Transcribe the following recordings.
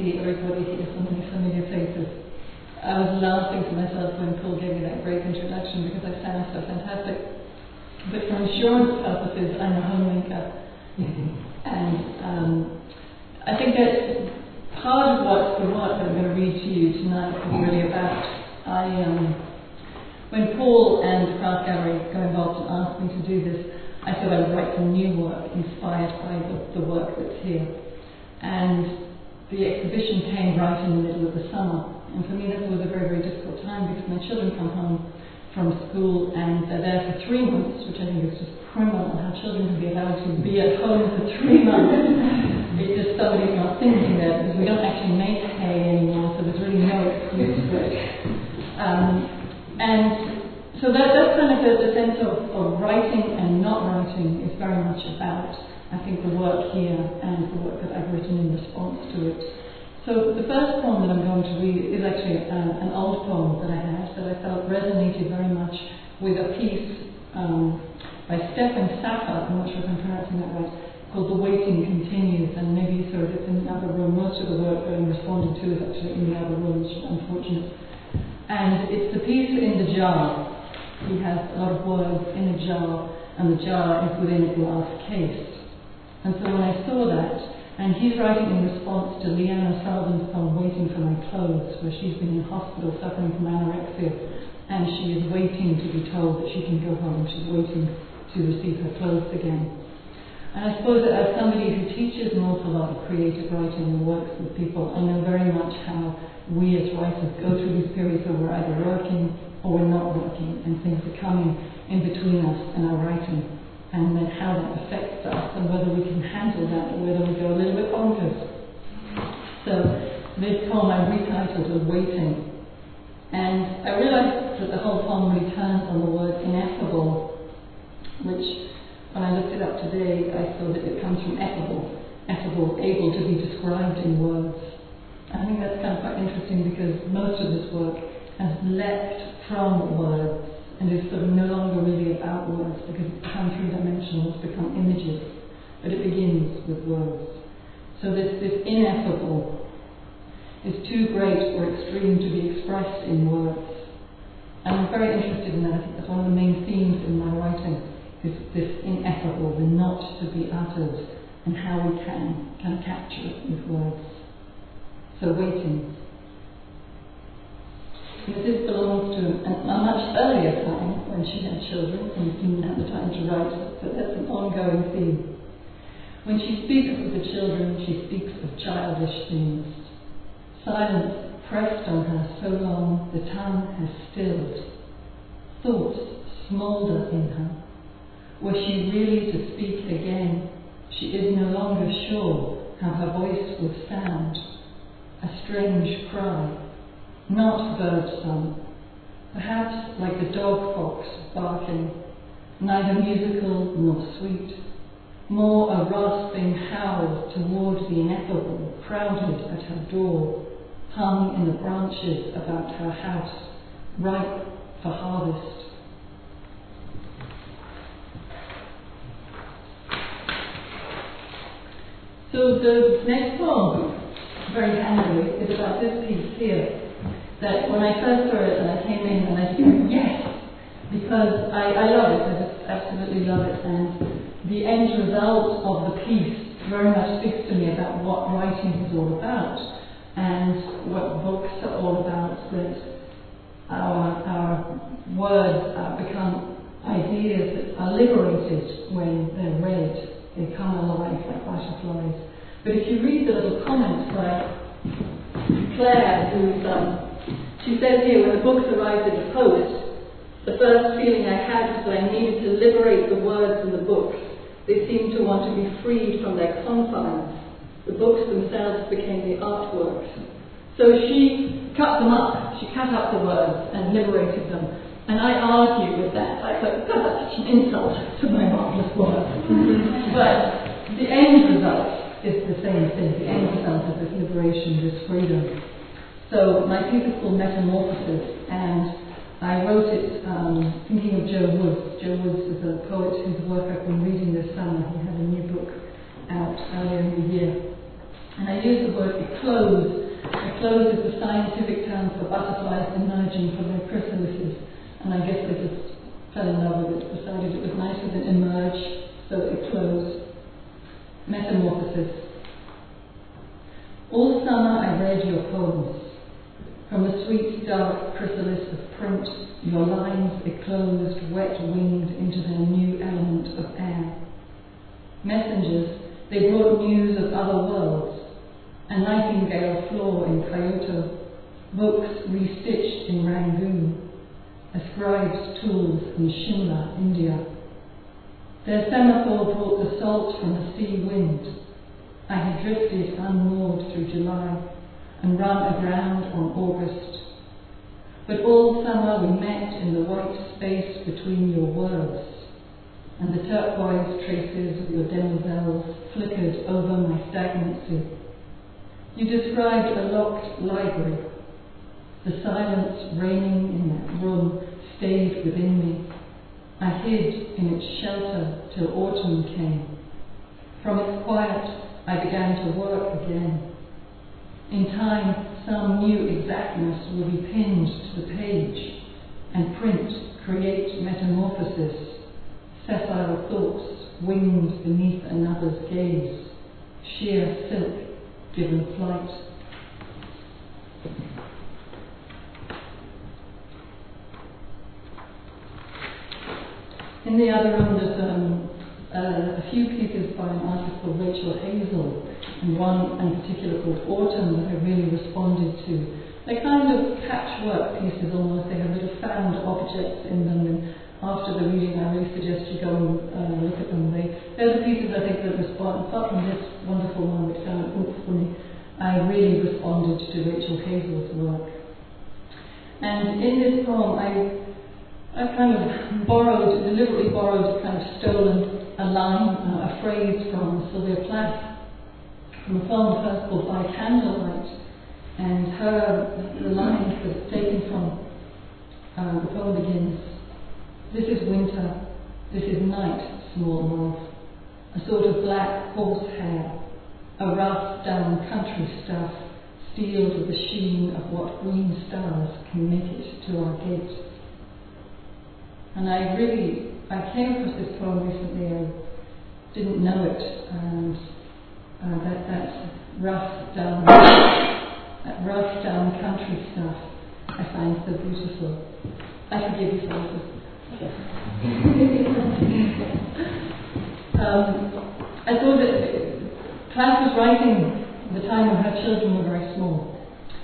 see everybody here, so many familiar faces. I was laughing to myself when Paul gave me that great introduction because I sound so fantastic. But for insurance purposes, I'm a homemaker. And I think that part of what the work that I'm going to read to you tonight is really about. When Paul and the Craft Gallery got involved and asked me to do this, I thought I would write some new work inspired by the work that's here. And the exhibition came right in the middle of the summer. And for me that was a very, very difficult time because my children come home from school and they're there for 3 months, which I think is just criminal, how children can be allowed to be at home for 3 months. It's just somebody's not thinking there because we don't actually make hay anymore, so there's really no excuse for it. And so that's kind of the sense of writing and not writing is very much about, I think, the work here and the work that I've written in response to it. So the first poem that I'm going to read is actually an old poem that I had that I felt resonated very much with a piece by Stefan Saffa, I'm not sure if I'm pronouncing that right, called The Waiting Continues, and maybe sort of it's in the other room. Most of the work that I'm responding to is actually in the other room, which is unfortunate. And it's the piece in the jar. He has a lot of words in a jar, and the jar is within a glass case. And so when I saw that, and he's writing in response to Leanne O'Sullivan's poem Waiting for My Clothes, where she's been in hospital suffering from anorexia, and she is waiting to be told that she can go home. She's waiting to receive her clothes again. And I suppose that as somebody who teaches an awful lot of creative writing and works with people, I know very much how we as writers go through these periods where we're either working or we're not working, and things are coming in between us and our writing, and then how that affects us and whether we can handle that or whether we go a little bit bonkers. So this poem I retitled as Waiting, and I realised that the whole poem really turns on the word ineffable, which when I looked it up today I saw that it comes from effable, able to be described in words. I think that's kind of quite interesting because most of this work has leapt from words and is sort of no longer really about words because it's become three-dimensional, it's become images, but it begins with words. So this ineffable is too great or extreme to be expressed in words. And I'm very interested in that. I think that's one of the main themes in my writing, is this ineffable, the not to be uttered, and how we can capture it with words. So Waiting. This belongs to a much earlier time when she had children and didn't have the time to write, but that's an ongoing theme. When she speaks of the children, she speaks of childish things. Silence pressed on her so long the tongue has stilled. Thoughts smoulder in her. Were she really to speak again, she is no longer sure how her voice would sound. A strange cry, not bird-song, perhaps like a dog fox barking, neither musical nor sweet, more a rasping howl toward the ineffable crowded at her door, hung in the branches about her house, ripe for harvest. So the next poem, very handily, is about this piece here, that when I first saw it and I came in and I said, yes, because I love it, I just absolutely love it, and the end result of the piece very much speaks to me about what writing is all about and what books are all about, that our words become ideas that are liberated when they're read. They come alive like butterflies. But if you read the little comments by Claire, she says here, when the books arrived in the post, the first feeling I had was that I needed to liberate the words in the books. They seemed to want to be freed from their confines. The books themselves became the artworks. So she cut them up. She cut up the words and liberated them. And I argue with that. I thought, God, that's such an insult to my marvellous work. But the end result is the same thing. The end result of this liberation, this freedom. So my piece is called Metamorphosis, and I wrote it thinking of Joe Woods. Joe Woods is a poet whose work I've been reading this summer. He had a new book out earlier in the year. And I use the word eclose. Eclose is the scientific term for butterflies emerging from their chrysalises. And I guess I just fell in love with it, decided it was nicer than emerge, so eclose. Metamorphosis. All summer I read your poems. From the sweet dark chrysalis of print, your lines eclosed, wet-winged into their new element of air. Messengers, they brought news of other worlds. A nightingale flaw in Kyoto, books restitched in Rangoon, a scribe's tools in Shimla, India. Their semaphore brought the salt from the sea wind. I had drifted unmoored through July and run aground on August. But all summer we met in the white space between your words, and the turquoise traces of your demoiselles flickered over my stagnancy. You described a locked library. The silence reigning in that room stayed within me. I hid in its shelter till autumn came. From its quiet I began to work again. In time, some new exactness will be pinned to the page, and print create metamorphosis, sessile thoughts winged beneath another's gaze, sheer silk given flight. In the other room there's a few pieces by an artist called Rachel Hazel, and one in particular called Autumn that I really responded to. They're kind of patchwork pieces almost. They have little found objects in them, and after the reading I really suggest you go and look at them. They're the pieces I think that respond, apart from this wonderful one which found it for me, I really responded to Rachel Hazel's work. And in this poem I kind of deliberately borrowed, kind of stolen a line, a phrase from Sylvia Plath, from a poem first called By Candlelight. And the line that's taken from the poem begins, "This is winter, this is night, small mouth, a sort of black horsehair, a rough down country stuff, steeled with the sheen of what green stars can make it to our gate." And I came across this poem recently. I didn't know it, and that rough down country stuff I find so beautiful. I forgive you for this. I thought that Plath was writing at the time when her children were very small.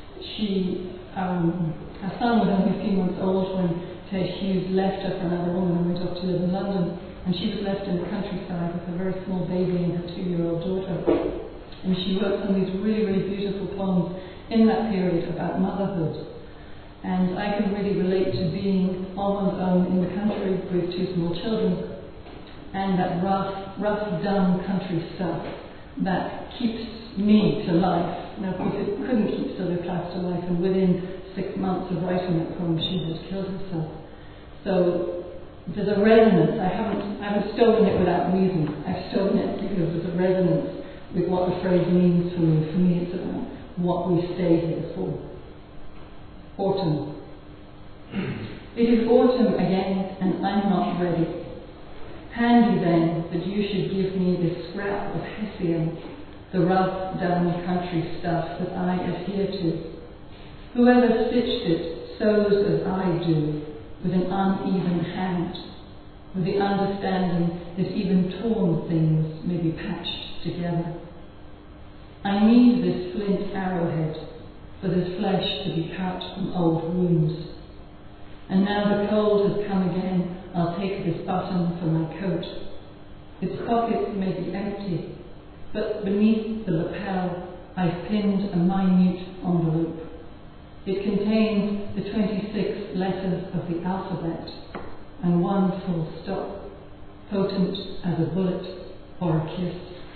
Her son was only a few months old when Tish Hughes left her for another woman and went off to live in London, and she was left in the countryside with a very small baby and her 2-year-old daughter. And she wrote some of these really, really beautiful poems in that period about motherhood. And I can really relate to being on one's own in the country with 2 small children, and that rough, dumb country stuff that keeps me to life. Now, of course, it couldn't keep Sylvia Plath to life, and within 6 months of writing that poem, she had killed herself. So there's a resonance. I haven't stolen it without reason. I've stolen it because there's a resonance with what the phrase means for me. For me, it's about what we stay here for. Autumn. It is autumn again, and I'm not ready. Handy then that you should give me this scrap of Hessian, the rough, down country stuff that I adhere to. Whoever stitched it sews as I do, with an uneven hand, with the understanding that even torn things may be patched together. I need this flint arrowhead for this flesh to be cut from old wounds. And now the cold has come again, I'll take this button from my coat. Its pockets may be empty, but beneath the lapel I've pinned a minute envelope. It contains the 26 letters of the alphabet and one full stop, potent as a bullet or a kiss.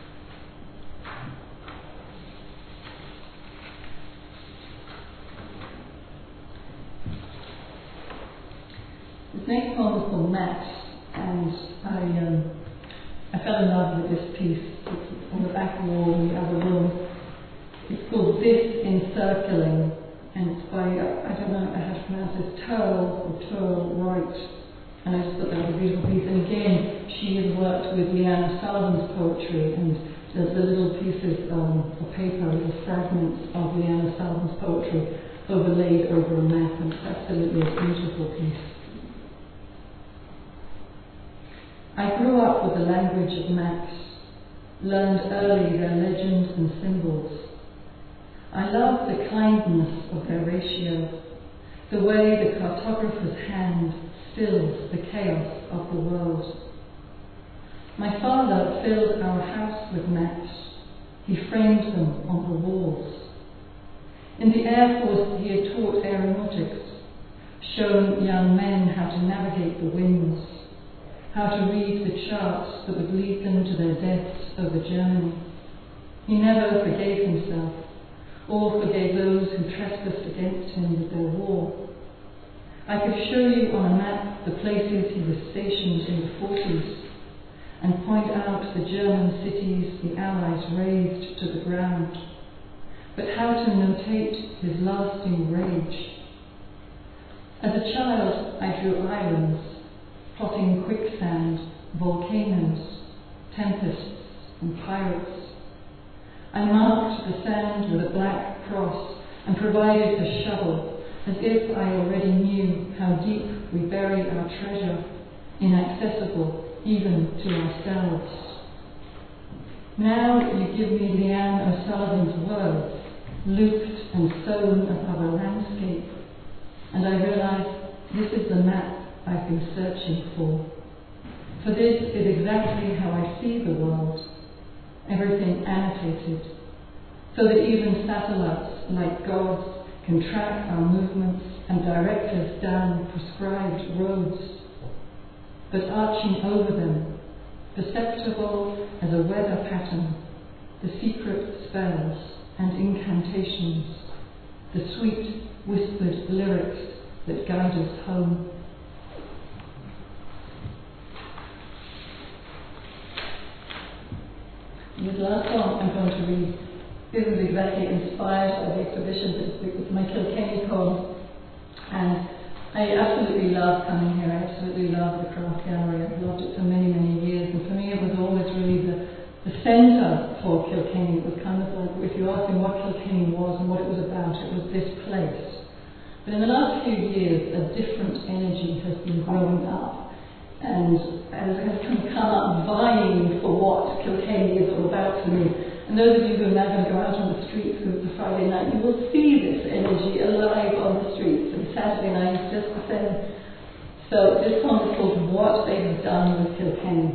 This next poem is called Matt, and I fell in love with this piece. It's on the back wall in the other room. It's called This Encircling, and it's by, I don't know how to pronounce this, Turl Wright. And I just thought that was a beautiful piece. And again, she has worked with Leanne O'Sullivan's poetry, and there's the little pieces of paper, little fragments of Leanne O'Sullivan's poetry overlaid over a map, and it's absolutely a beautiful piece. I grew up with the language of maps, learned early their legends and symbols. I love the kindness of their ratio, the way the cartographer's hand stills the chaos of the world. My father filled our house with maps. He framed them on the walls. In the Air Force, he had taught aeronautics, shown young men how to navigate the winds, how to read the charts that would lead them to their deaths over Germany. He never forgave himself, or forgave those who trespassed against him with their war. I could show you on a map the places he was stationed in the 40s, and point out the German cities the Allies razed to the ground. But how to notate his lasting rage? As a child, I drew islands, plotting quicksand, volcanoes, tempests, and pirates. I marked the sand with a black cross and provided a shovel, as if I already knew how deep we bury our treasure, inaccessible even to ourselves. Now you give me Leanne O'Sullivan's words, looped and sewn above a landscape, and I realise this is the map I've been searching for. For this is exactly how I see the world, everything annotated, so that even satellites, like gods, can track our movements and direct us down prescribed roads. But arching over them, perceptible as a weather pattern, the secret spells and incantations, the sweet whispered lyrics that guide us home. This last song I'm going to read isn't exactly inspired by the exhibition, but it's my Kilkenny poem. And I absolutely love coming here. I absolutely love the Craft Gallery. I've loved it for many, many years. And for me, it was always really the centre for Kilkenny. It was kind of like, if you asked me what Kilkenny was and what it was about, it was this place. But in the last few years, a different energy has been growing up. And has kind of come up vying for what Kilkenny is all about to me. And those of you who are now going to go out on the streets for Friday night, you will see this energy alive on the streets. And Saturday night is just the same. So this song is called What They've Done with Kilkenny.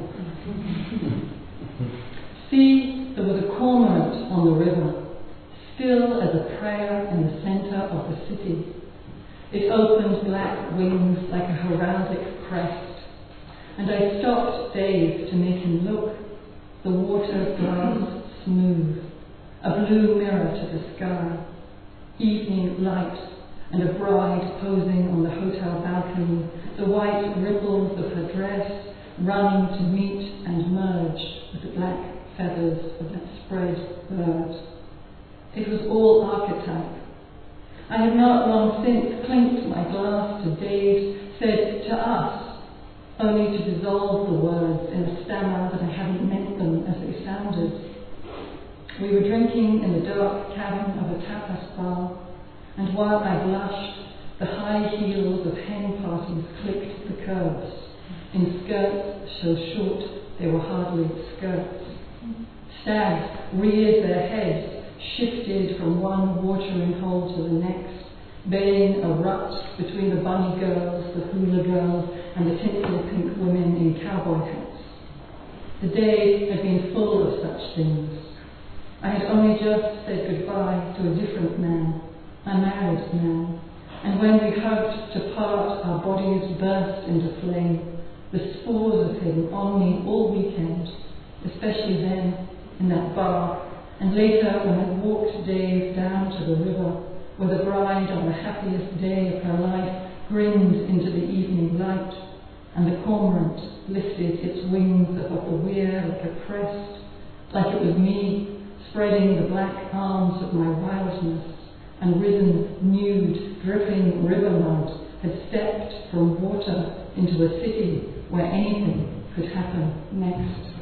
See, there was a cormorant on the river, still as a prayer in the centre of the city. It opened black wings like a heraldic crest. And I stopped dazed to make him look, the water glass smooth, a blue mirror to the sky, evening light, and a bride posing on the hotel balcony, the white ripples of her dress running to meet and merge with the black feathers of that spread bird. It was all archetype. I had not long since clinked my glass to Dave, said to us, only to dissolve the words in a stammer that I hadn't meant them as they sounded. We were drinking in the dark cabin of a tapas bar, and while I blushed, the high heels of hen parties clicked the curbs, in skirts so short they were hardly skirts. Stags reared their heads, shifted from one watering hole to the next, baying a rut between the bunny girls, the hula girls, and the tinsel pink women in cowboy hats. The day had been full of such things. I had only just said goodbye to a different man, a married man, and when we hugged to part, our bodies burst into flame, the spores of him on me all weekend, especially then, in that bar, and later when I walked Dave down to the river, where the bride on the happiest day of her life grinned into the evening light, and the cormorant lifted its wings above the weir like a crest, like it was me, spreading the black arms of my wildness, and risen, nude, dripping river mud, had stepped from water into a city where anything could happen next.